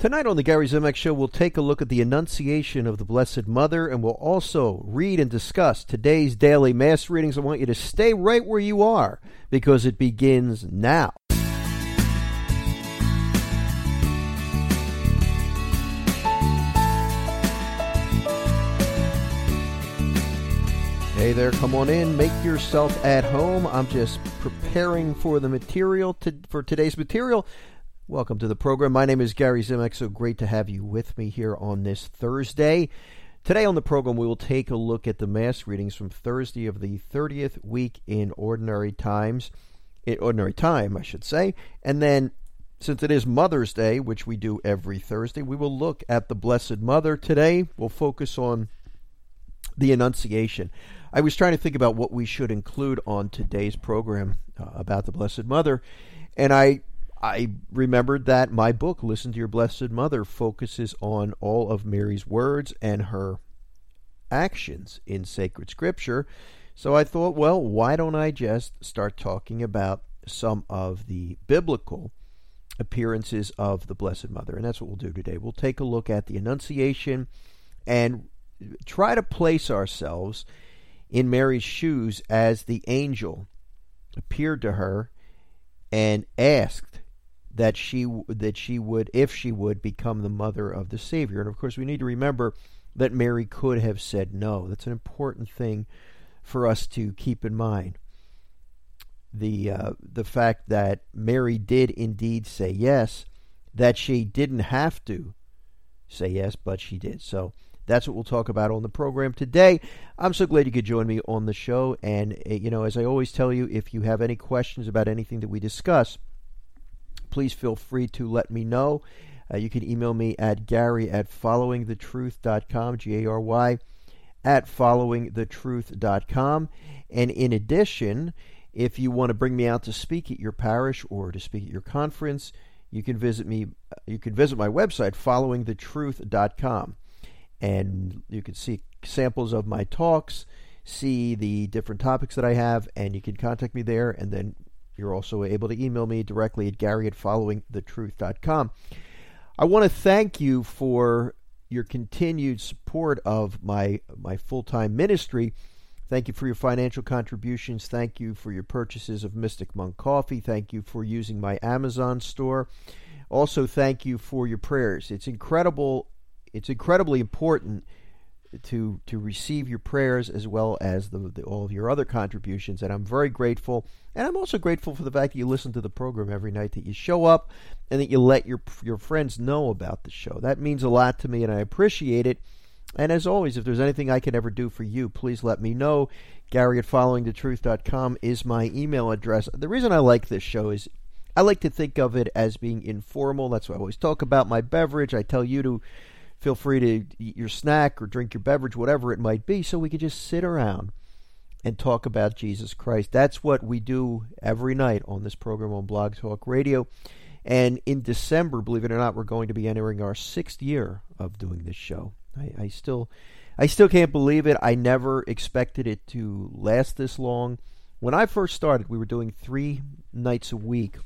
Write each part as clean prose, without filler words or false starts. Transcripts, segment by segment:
Tonight on the Gary Zimak Show, we'll take a look at the Annunciation of the Blessed Mother, and we'll also read and discuss today's daily Mass readings. I want you to stay right where you are, because it begins now. Hey there, come on in, make yourself at home. I'm just preparing for the material, for today's material. Welcome to the program. My name is Gary Zimak. So great to have you with me here on this Thursday. Today on the program, we will take a look at the Mass readings from Thursday of the 30th week in Ordinary Time, I should say. And then, since it is Mother's Day, which we do every Thursday, we will look at the Blessed Mother. Today, we'll focus on the Annunciation. I was trying to think about what we should include on today's program about the Blessed Mother, and I remembered that my book, Listen to Your Blessed Mother, focuses on all of Mary's words and her actions in sacred scripture. So I thought, well, why don't I just start talking about some of the biblical appearances of the Blessed Mother? And that's what we'll do today. We'll take a look at the Annunciation and try to place ourselves in Mary's shoes as the angel appeared to her and asked that she would, if she would, become the mother of the Savior. And of course, we need to remember that Mary could have said no. That's an important thing for us to keep in mind. The fact that Mary did indeed say yes, that she didn't have to say yes, but she did. So that's what we'll talk about on the program today. I'm so glad you could join me on the show. And, as I always tell you, if you have any questions about anything that we discuss, please feel free to let me know. You can email me at gary@followingthetruth.com, Gary @followingthetruth.com. And in addition, if you want to bring me out to speak at your parish or to speak at your conference, you can visit me. You can visit my website, followingthetruth.com. And you can see samples of my talks, see the different topics that I have, and you can contact me there. And then you're also able to email me directly at gary@followingthetruth.com. I want to thank you for your continued support of my full-time ministry. Thank you for your financial contributions. Thank you for your purchases of Mystic Monk Coffee. Thank you for using my Amazon store. Also, thank you for your prayers. It's incredibly important to receive your prayers as well as all of your other contributions, and I'm very grateful. And I'm also grateful for the fact that you listen to the program every night, that you show up, and that you let your friends know about the show. That means a lot to me, and I appreciate it. And as always, if there's anything I can ever do for you, please let me know. Gary@followingthetruth.com is my email address. The reason I like this show is I like to think of it as being informal. That's why I always talk about my beverage. I tell you to feel free to eat your snack or drink your beverage, whatever it might be, so we could just sit around and talk about Jesus Christ. That's what we do every night on this program on Blog Talk Radio. And in December, believe it or not, we're going to be entering our 6th year of doing this show. I still can't believe it. I never expected it to last this long. When I first started, we were doing 3 nights a week,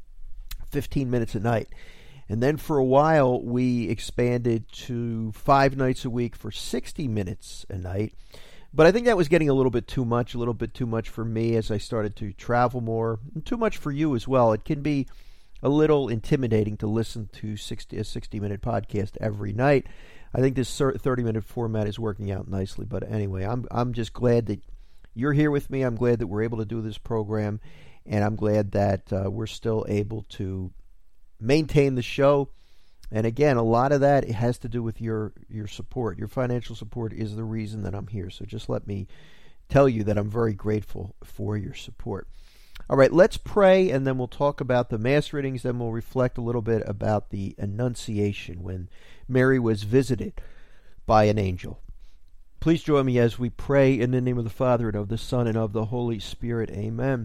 15 minutes a night. And then for a while, we expanded to 5 nights a week for 60 minutes a night. But I think that was getting a little bit too much for me as I started to travel more, and too much for you as well. It can be a little intimidating to listen to a 60-minute podcast every night. I think this 30-minute format is working out nicely. But anyway, I'm just glad that you're here with me. I'm glad that we're able to do this program, and I'm glad that we're still able to maintain the show. And again, a lot of that has to do with your support. Your financial support is the reason that I'm here. So just let me tell you that I'm very grateful for your support. All right, let's pray, and then we'll talk about the Mass readings. Then we'll reflect a little bit about the Annunciation, when Mary was visited by an angel. Please join me as we pray in the name of the Father, and of the Son, and of the Holy Spirit. Amen.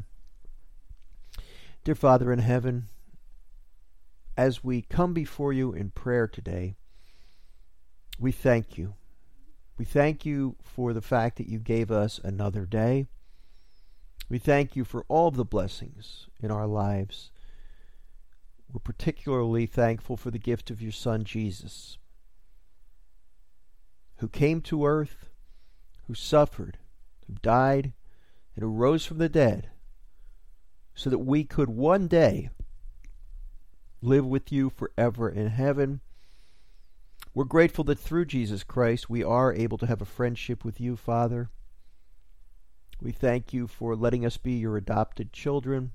Dear Father in heaven, as we come before you in prayer today, we thank you. We thank you for the fact that you gave us another day. We thank you for all of the blessings in our lives. we're particularly thankful for the gift of your Son, Jesus, who came to earth, who suffered, who died, and who rose from the dead, so that we could one day live with you forever in heaven. We're grateful that through Jesus Christ we are able to have a friendship with you, Father. We thank you for letting us be your adopted children.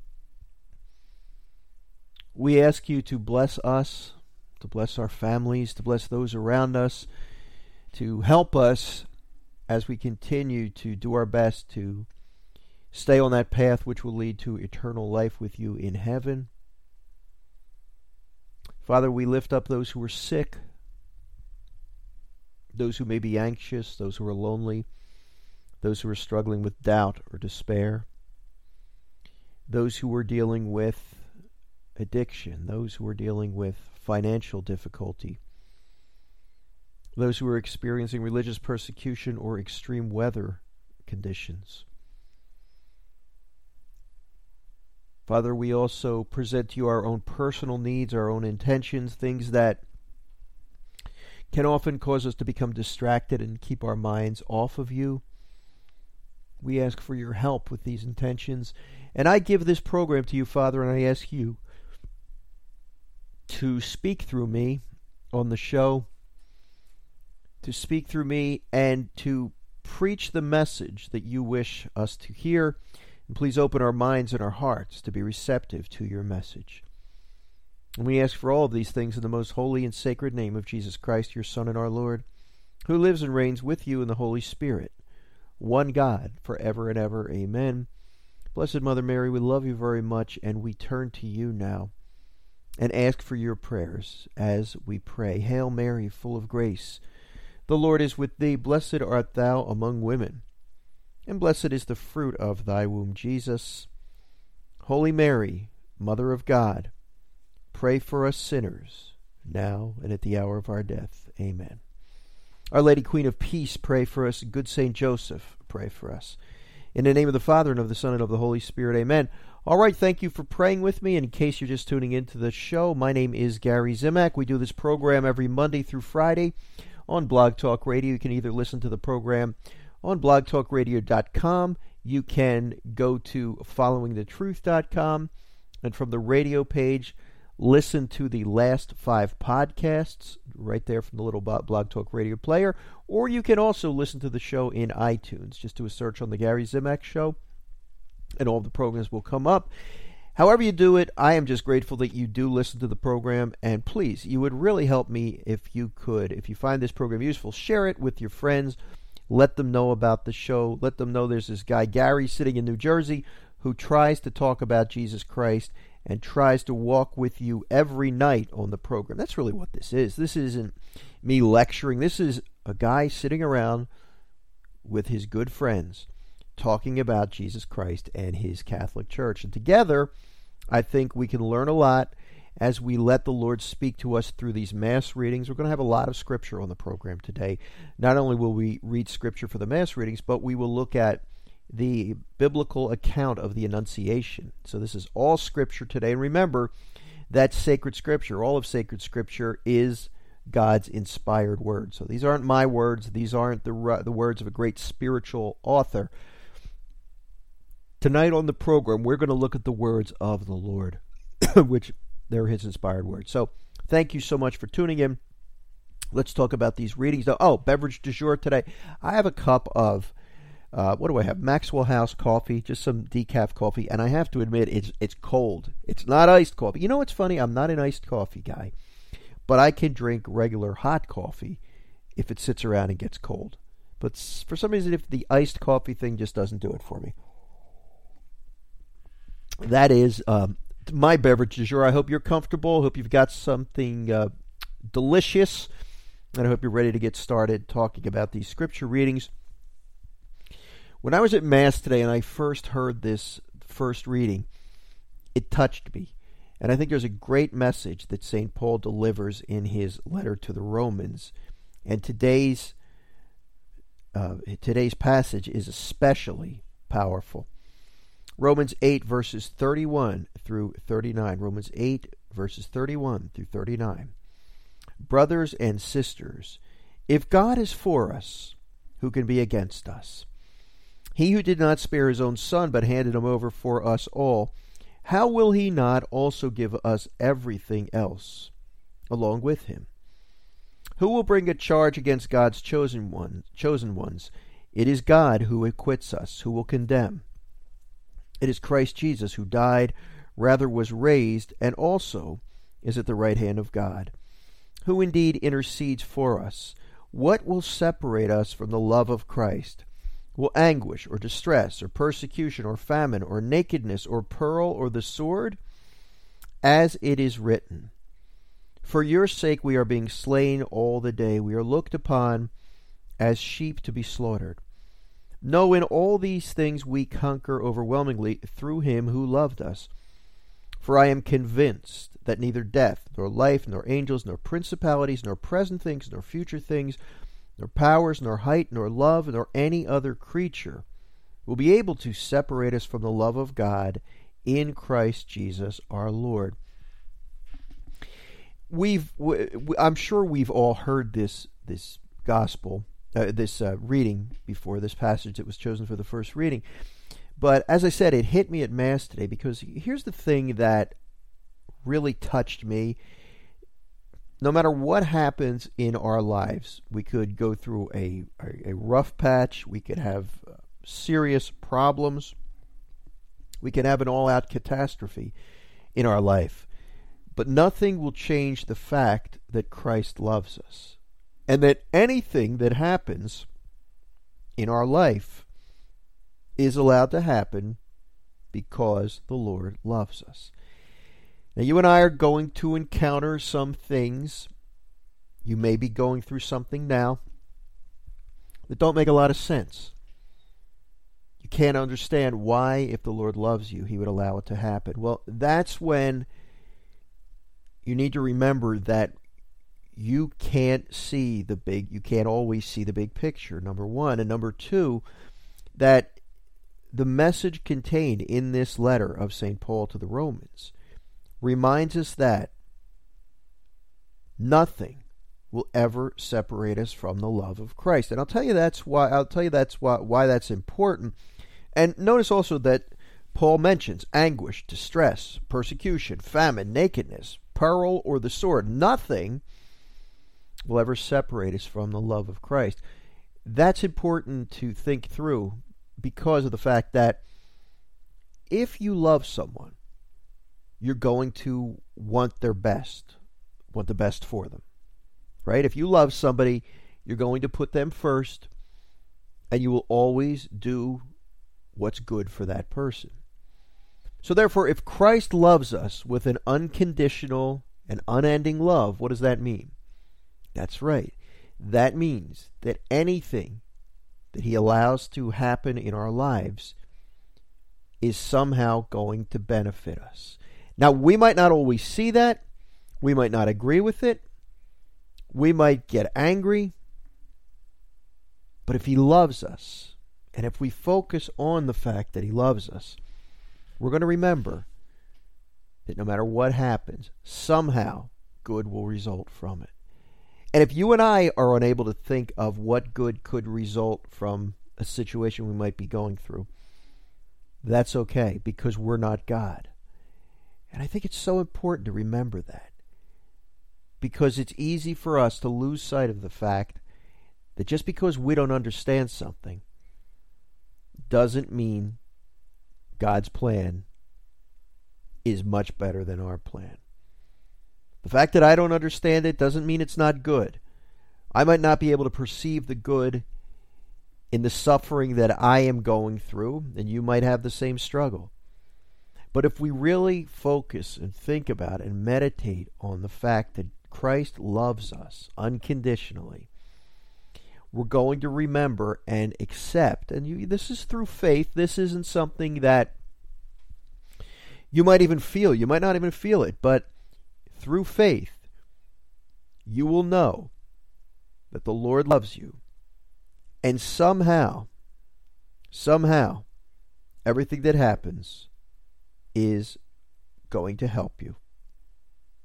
We ask you to bless us, to bless our families, to bless those around us, to help us as we continue to do our best to stay on that path which will lead to eternal life with you in heaven. Father, we lift up those who are sick, those who may be anxious, those who are lonely, those who are struggling with doubt or despair, those who are dealing with addiction, those who are dealing with financial difficulty, those who are experiencing religious persecution or extreme weather conditions. Father, we also present to you our own personal needs, our own intentions, things that can often cause us to become distracted and keep our minds off of you. We ask for your help with these intentions. And I give this program to you, Father, and I ask you to speak through me on the show, to speak through me and to preach the message that you wish us to hear. And please open our minds and our hearts to be receptive to your message. And we ask for all of these things in the most holy and sacred name of Jesus Christ, your Son and our Lord, who lives and reigns with you in the Holy Spirit, one God, forever and ever. Amen. Blessed Mother Mary, we love you very much, and we turn to you now and ask for your prayers as we pray. Hail Mary, full of grace, the Lord is with thee. Blessed art thou among women, and blessed is the fruit of thy womb, Jesus. Holy Mary, Mother of God, pray for us sinners, now and at the hour of our death. Amen. Our Lady Queen of Peace, pray for us. Good Saint Joseph, pray for us. In the name of the Father, and of the Son, and of the Holy Spirit. Amen. All right, thank you for praying with me. In case you're just tuning into the show, my name is Gary Zimak. We do this program every Monday through Friday on Blog Talk Radio. You can either listen to the program on blogtalkradio.com. You can go to followingthetruth.com, and from the radio page, listen to the last 5 podcasts right there from the little Blog Talk Radio player. Or you can also listen to the show in iTunes. Just do a search on the Gary Zimak Show, and all the programs will come up. However you do it, I am just grateful that you do listen to the program. And please, you would really help me if you could. If you find this program useful, share it with your friends. Let them know about the show. Let them know there's this guy, Gary, sitting in New Jersey, who tries to talk about Jesus Christ and tries to walk with you every night on the program. That's really what this is. This isn't me lecturing. This is a guy sitting around with his good friends talking about Jesus Christ and his Catholic Church. And together, I think we can learn a lot as we let the Lord speak to us through these Mass readings. We're going to have a lot of Scripture on the program today. Not only will we read Scripture for the Mass readings, but we will look at the biblical account of the Annunciation. So this is all Scripture today. And remember that sacred Scripture, all of sacred Scripture, is God's inspired word. So these aren't my words. These aren't the words of a great spiritual author. Tonight on the program, we're going to look at the words of the Lord, which they're his inspired words. So thank you so much for tuning in. Let's talk about these readings. Oh, beverage du jour today. I have a cup of what do I have? Maxwell House coffee, just some decaf coffee, and I have to admit it's cold. It's not iced coffee. You know what's funny? I'm not an iced coffee guy, but I can drink regular hot coffee if it sits around and gets cold. But for some reason, if the iced coffee thing just doesn't do it for me. That is my beverage du jour. I hope you're comfortable. I hope you've got something delicious, and I hope you're ready to get started talking about these Scripture readings. When I was at Mass today and I first heard this first reading, it touched me. And I think there's a great message that St. Paul delivers in his letter to the Romans. And today's passage is especially powerful. Romans 8, verses 31 through 39. Romans 8, verses 31 through 39. Brothers and sisters, if God is for us, who can be against us? He who did not spare his own son, but handed him over for us all, how will he not also give us everything else along with him? Who will bring a charge against God's chosen ones? It is God who acquits us. Who will condemn? It is Christ Jesus who died, rather was raised, and also is at the right hand of God, who indeed intercedes for us. What will separate us from the love of Christ? Will anguish, or distress, or persecution, or famine, or nakedness, or peril, or the sword? As it is written, for your sake we are being slain all the day. We are looked upon as sheep to be slaughtered. No, in all these things we conquer overwhelmingly through him who loved us. For I am convinced that neither death, nor life, nor angels, nor principalities, nor present things, nor future things, nor powers, nor height, nor love, nor any other creature will be able to separate us from the love of God in Christ Jesus our Lord. I'm sure we've all heard this gospel, this reading before, this passage that was chosen for the first reading. But as I said, it hit me at Mass today, because here's the thing that really touched me. No matter what happens in our lives, we could go through a rough patch, we could have serious problems, we can have an all-out catastrophe in our life. But nothing will change the fact that Christ loves us, and that anything that happens in our life is allowed to happen because the Lord loves us. Now, you and I are going to encounter some things. You may be going through something now that don't make a lot of sense. You can't understand why, if the Lord loves you, he would allow it to happen. Well, that's when you need to remember that you can't always see the big picture, number one. And number two, that the message contained in this letter of St. Paul to the Romans reminds us that nothing will ever separate us from the love of Christ. And I'll tell you that's why that's important. And notice also that Paul mentions anguish, distress, persecution, famine, nakedness, peril, or the sword. Nothing will ever separate us from the love of Christ. That's important to think through, because of the fact that if you love someone, you're going to want their best, want the best for them, right? If you love somebody, you're going to put them first, and you will always do what's good for that person. So therefore, if Christ loves us with an unconditional and unending love, what does that mean? That's right. That means that anything that he allows to happen in our lives is somehow going to benefit us. Now, we might not always see that. We might not agree with it. We might get angry. But if he loves us, and if we focus on the fact that he loves us, we're going to remember that no matter what happens, somehow good will result from it. And if you and I are unable to think of what good could result from a situation we might be going through, that's okay, because we're not God. And I think it's so important to remember that, because it's easy for us to lose sight of the fact that just because we don't understand something doesn't mean God's plan is much better than our plan. The fact that I don't understand it doesn't mean it's not good. I might not be able to perceive the good in the suffering that I am going through, and you might have the same struggle. But if we really focus and think about and meditate on the fact that Christ loves us unconditionally, we're going to remember and accept. And this is through faith. This isn't something that you might even feel. You might not even feel it. But through faith, you will know that the Lord loves you. And somehow, everything that happens is going to help you.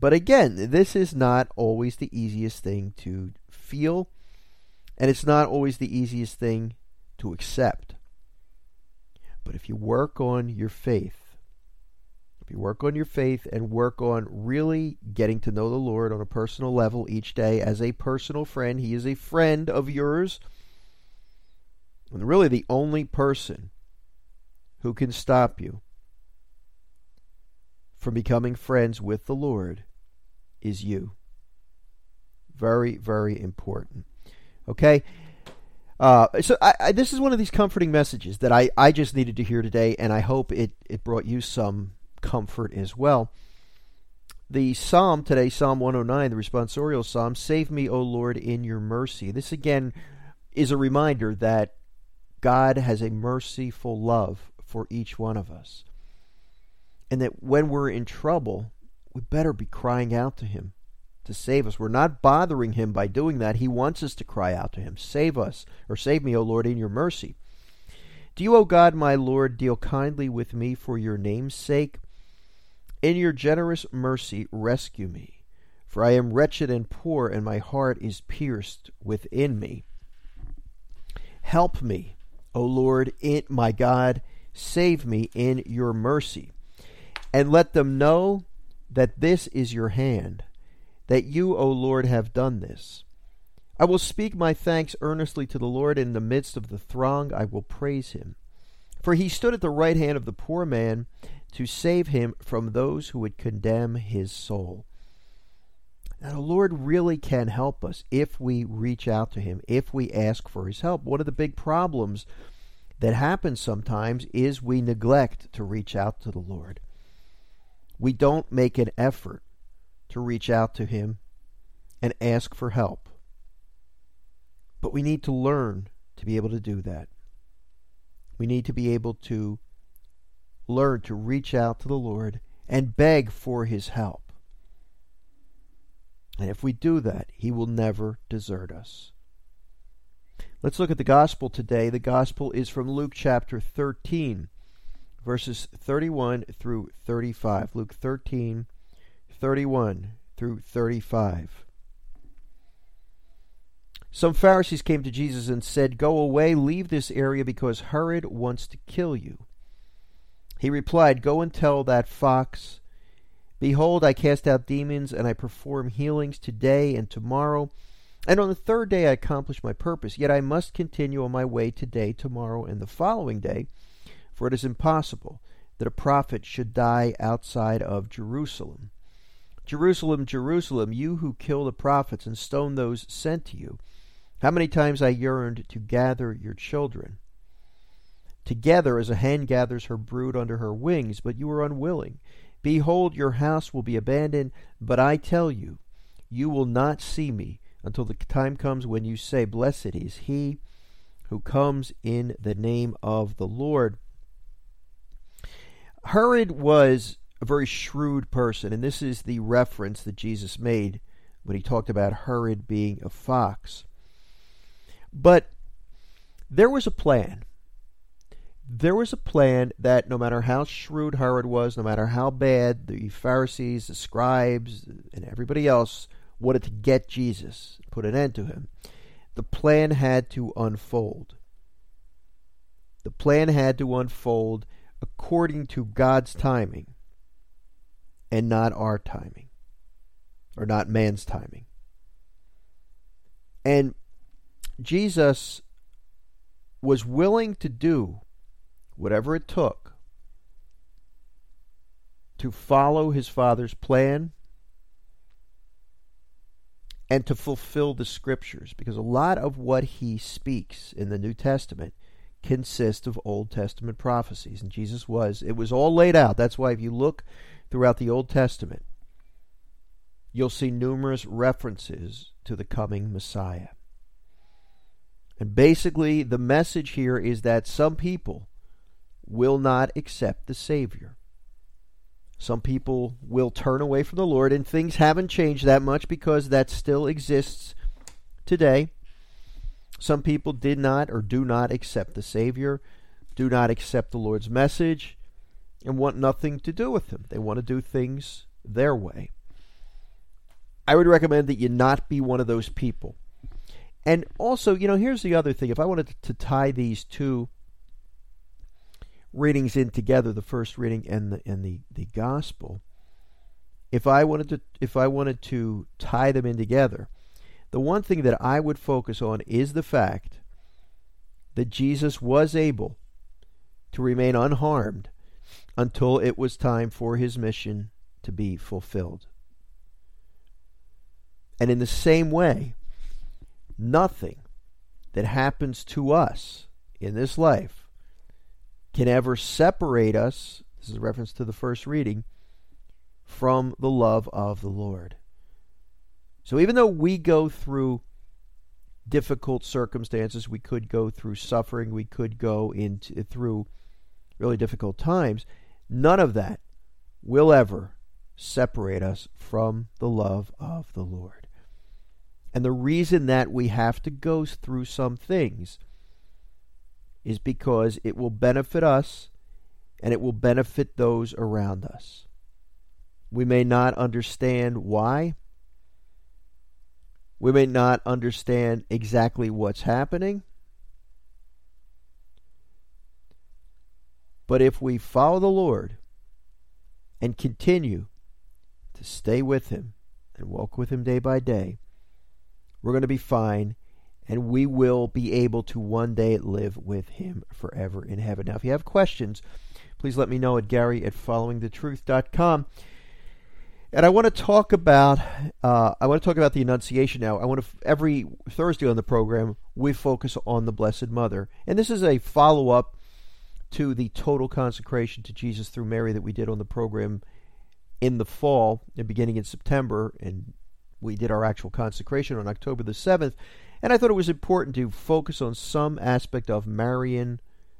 But again, this is not always the easiest thing to feel, and it's not always the easiest thing to accept. But if you work on your faith, and work on really getting to know the Lord on a personal level each day as a personal friend, He is a friend of yours. And really the only person who can stop you from becoming friends with the Lord is you. Very, very important. Okay? So this is one of these comforting messages that I just needed to hear today, and I hope it brought you some comfort as well. The psalm today, Psalm 109, the responsorial psalm, "Save me, O Lord, in your mercy." This again is a reminder that God has a merciful love for each one of us. And that when we're in trouble, we better be crying out to Him to save us. We're not bothering Him by doing that. He wants us to cry out to Him. Save us, or save me, O Lord, in your mercy. Do you, O God, my Lord, deal kindly with me for your name's sake? In your generous mercy, rescue me. For I am wretched and poor, and my heart is pierced within me. Help me, O Lord, my God, save me in your mercy. And let them know that this is your hand, that you, O Lord, have done this. I will speak my thanks earnestly to the Lord. In the midst of the throng I will praise Him. For He stood at the right hand of the poor man to save him from those who would condemn his soul. Now, the Lord really can help us if we reach out to Him, if we ask for His help. One of the big problems that happens sometimes is we neglect to reach out to the Lord. We don't make an effort to reach out to Him and ask for help. But we need to learn to be able to do that. We need to be able to learn to reach out to the Lord and beg for His help. And if we do that, He will never desert us. Let's look at the gospel today. The gospel is from Luke chapter 13, verses 31 through 35. Luke 13, 31 through 35. Some Pharisees came to Jesus and said, "Go away, leave this area, because Herod wants to kill you." He replied, "Go and tell that fox, behold, I cast out demons, and I perform healings today and tomorrow, and on the third day I accomplish my purpose. Yet I must continue on my way today, tomorrow, and the following day, for it is impossible that a prophet should die outside of Jerusalem. Jerusalem, Jerusalem, you who kill the prophets and stone those sent to you. How many times I yearned to gather your children together as a hen gathers her brood under her wings, but you were unwilling. Behold, your house will be abandoned, but I tell you, you will not see me until the time comes when you say, Blessed is he who comes in the name of the Lord." Herod was a very shrewd person, and this is the reference that Jesus made when He talked about Herod being a fox. But there was a plan. There was a plan that no matter how shrewd Herod was, no matter how bad the Pharisees, the scribes, and everybody else wanted to get Jesus, put an end to Him, the plan had to unfold. The plan had to unfold according to God's timing and not our timing, or not man's timing. And Jesus was willing to do whatever it took to follow His Father's plan and to fulfill the Scriptures, because a lot of what He speaks in the New Testament consists of Old Testament prophecies, and it was all laid out. That's why if you look throughout the Old Testament, you'll see numerous references to the coming Messiah. And basically, the message here is that some people will not accept the Savior. Some people will turn away from the Lord, and things haven't changed that much because that still exists today. Some people did not or do not accept the Savior, do not accept the Lord's message, and want nothing to do with Him. They want to do things their way. I would recommend that you not be one of those people. And also, here's the other thing. If I wanted to tie these two readings in together, the first reading and the gospel, if I wanted to tie them in together, the one thing that I would focus on is the fact that Jesus was able to remain unharmed until it was time for his mission to be fulfilled. And in the same way, nothing that happens to us in this life can ever separate us, this is a reference to the first reading, from the love of the Lord. So even though we go through difficult circumstances, we could go through suffering, we could go through really difficult times, none of that will ever separate us from the love of the Lord. And the reason that we have to go through some things is because it will benefit us and it will benefit those around us. We may not understand why. We may not understand exactly what's happening. But if we follow the Lord and continue to stay with him and walk with him day by day, we're going to be fine, and we will be able to one day live with him forever in heaven. Now, if you have questions, please let me know at Gary@followingthetruth.com. And I want to talk about the Annunciation now. Every Thursday on the program, we focus on the Blessed Mother. And this is a follow-up to the total consecration to Jesus through Mary that we did on the program in the fall and beginning in September, and we did our actual consecration on October the 7th, and I thought it was important to focus on some aspect of Marian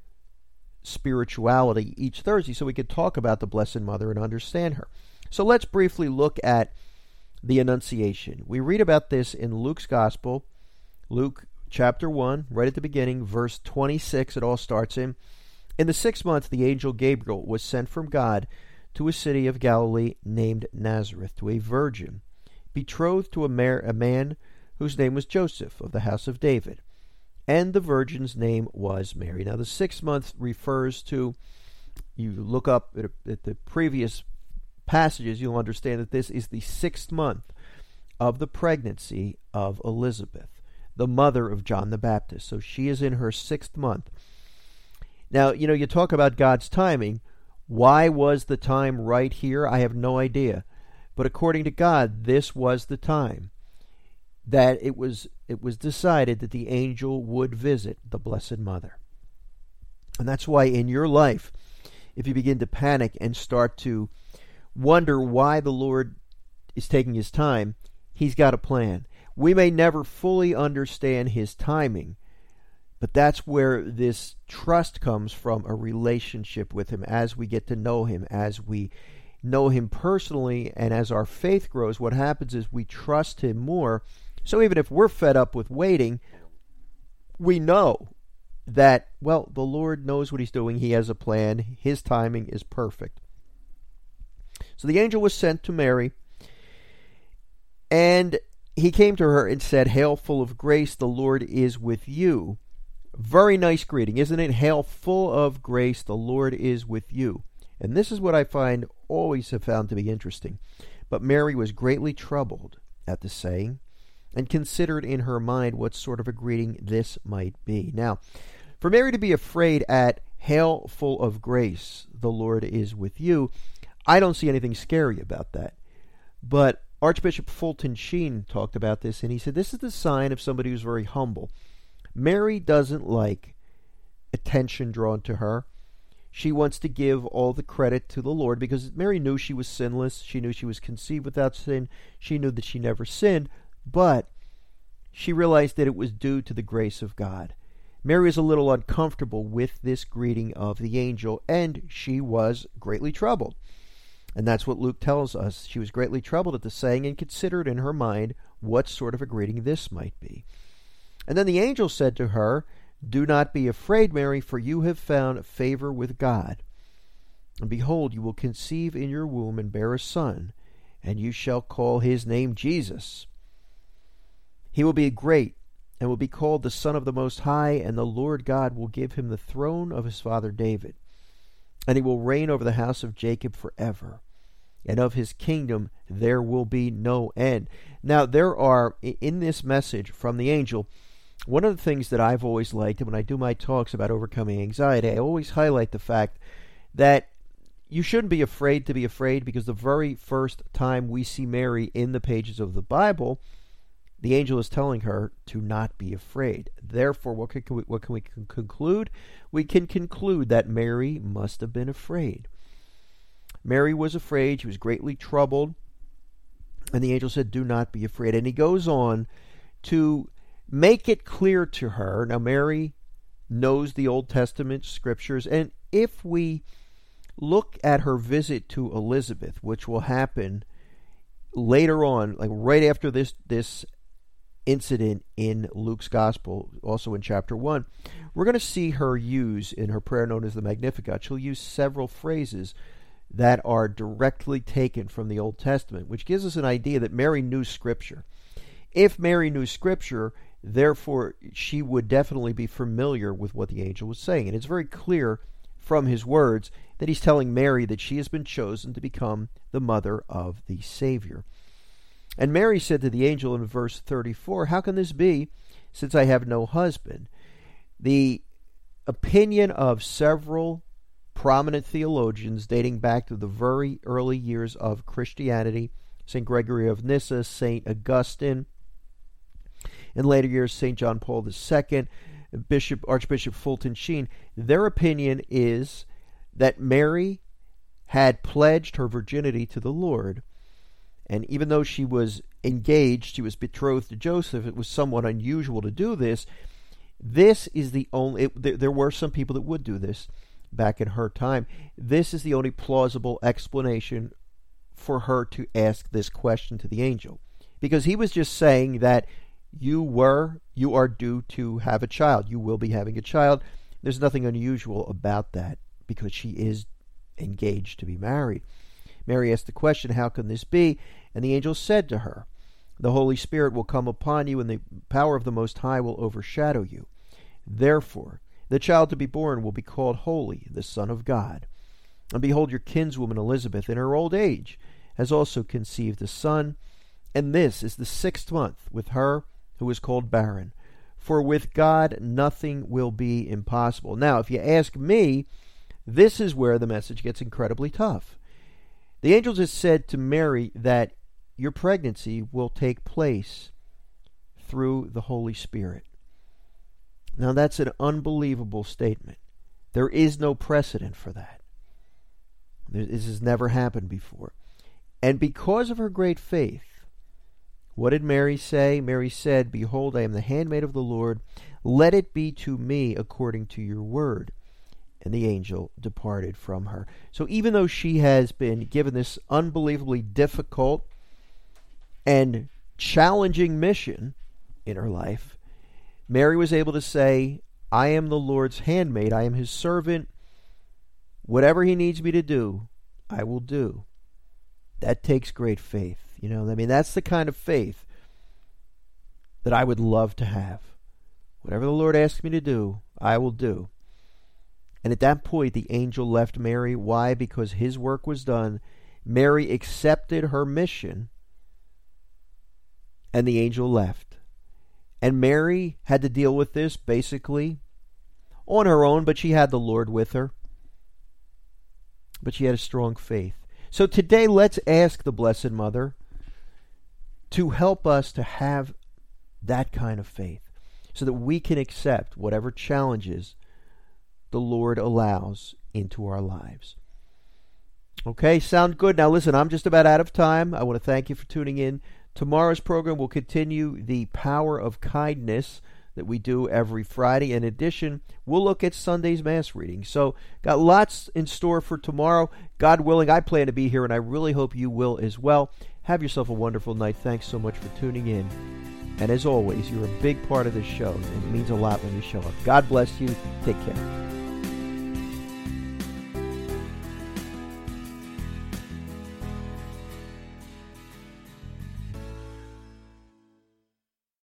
spirituality each Thursday so we could talk about the Blessed Mother and understand her. So let's briefly look at the Annunciation. We read about this in Luke's Gospel, Luke chapter 1, right at the beginning, verse 26, it all starts in the 6th month, the angel Gabriel was sent from God to a city of Galilee named Nazareth, to a virgin, betrothed to a man whose name was Joseph, of the house of David. And the virgin's name was Mary. Now, the 6th month refers to, you look up at the previous passages, you'll understand that this is the 6th month of the pregnancy of Elizabeth, the mother of John the Baptist. So she is in her 6th month. Now, you talk about God's timing. Why was the time right here? I have no idea. But according to God, this was the time that it was decided that the angel would visit the Blessed Mother. And that's why in your life, if you begin to panic and start to wonder why the Lord is taking his time, he's got a plan. We may never fully understand his timing, but that's where this trust comes from, a relationship with him. As we get to know him, as we know him personally, and as our faith grows, what happens is we trust him more. So even if we're fed up with waiting, we know that, well, the Lord knows what he's doing. He has a plan. His timing is perfect. So the angel was sent to Mary, and he came to her and said, "Hail, full of grace, the Lord is with you." Very nice greeting, isn't it? Hail, full of grace, the Lord is with you. And this is what I always have found to be interesting. But Mary was greatly troubled at the saying, and considered in her mind what sort of a greeting this might be. Now, for Mary to be afraid at "Hail, full of grace, the Lord is with you," I don't see anything scary about that. But Archbishop Fulton Sheen talked about this, and he said this is the sign of somebody who's very humble. Mary doesn't like attention drawn to her. She wants to give all the credit to the Lord, because Mary knew she was sinless. She knew she was conceived without sin. She knew that she never sinned, but she realized that it was due to the grace of God. Mary is a little uncomfortable with this greeting of the angel, and she was greatly troubled. And that's what Luke tells us. She was greatly troubled at the saying, and considered in her mind what sort of a greeting this might be. And then the angel said to her, "Do not be afraid, Mary, for you have found favor with God. And behold, you will conceive in your womb and bear a son, and you shall call his name Jesus. He will be great, and will be called the Son of the Most High, and the Lord God will give him the throne of his father David. And he will reign over the house of Jacob forever, and of his kingdom there will be no end. Now, there are, in this message from the angel, one of the things that I've always liked, and when I do my talks about overcoming anxiety, I always highlight the fact that you shouldn't be afraid to be afraid, because the very first time we see Mary in the pages of the Bible, the angel is telling her to not be afraid. Therefore, what can we conclude? We can conclude that Mary must have been afraid. Mary was afraid. She was greatly troubled. And the angel said, do not be afraid. And he goes on to make it clear to her. Now, Mary knows the Old Testament scriptures. And if we look at her visit to Elizabeth, which will happen later on, like right after this incident in Luke's Gospel, also in chapter 1, we're going to see her use, in her prayer known as the Magnificat, she'll use several phrases that are directly taken from the Old Testament, which gives us an idea that Mary knew Scripture. If Mary knew Scripture, therefore she would definitely be familiar with what the angel was saying. And it's very clear from his words that he's telling Mary that she has been chosen to become the mother of the Savior. And Mary said to the angel in verse 34, how can this be, since I have no husband? The opinion of several prominent theologians dating back to the very early years of Christianity, St. Gregory of Nyssa, St. Augustine, in later years St. John Paul II, Archbishop Fulton Sheen, their opinion is that Mary had pledged her virginity to the Lord. And even though she was engaged, she was betrothed to Joseph, it was somewhat unusual to do this. This is the only, there were some people that would do this back in her time. This is the only plausible explanation for her to ask this question to the angel. Because he was just saying that you are due to have a child. You will be having a child. There's nothing unusual about that, because she is engaged to be married. Mary asked the question, how can this be? And the angel said to her, the Holy Spirit will come upon you, and the power of the Most High will overshadow you. Therefore, the child to be born will be called Holy, the Son of God. And behold, your kinswoman Elizabeth, in her old age, has also conceived a son, and this is the 6th month with her who is called barren. For with God nothing will be impossible. Now, if you ask me, this is where the message gets incredibly tough. The angel just said to Mary that your pregnancy will take place through the Holy Spirit. Now, that's an unbelievable statement. There is no precedent for that. This has never happened before. And because of her great faith, what did Mary say? Mary said, behold, I am the handmaid of the Lord. Let it be to me according to your word. And the angel departed from her. So even though she has been given this unbelievably difficult and challenging mission in her life, Mary was able to say, I am the Lord's handmaid. I am his servant. Whatever he needs me to do, I will do. That takes great faith. That's the kind of faith that I would love to have. Whatever the Lord asks me to do, I will do. And at that point, the angel left Mary. Why? Because his work was done. Mary accepted her mission, and the angel left. And Mary had to deal with this basically on her own, but she had the Lord with her. But she had a strong faith. So today, let's ask the Blessed Mother to help us to have that kind of faith, so that we can accept whatever challenges the Lord allows into our lives. Okay, sound good? Now listen, I'm just about out of time. I want to thank you for tuning in. Tomorrow's program will continue the power of kindness that we do every Friday. In addition, we'll look at Sunday's Mass reading. So, got lots in store for tomorrow. God willing, I plan to be here, and I really hope you will as well. Have yourself a wonderful night. Thanks so much for tuning in. And as always, you're a big part of this show, and it means a lot when you show up. God bless you. Take care.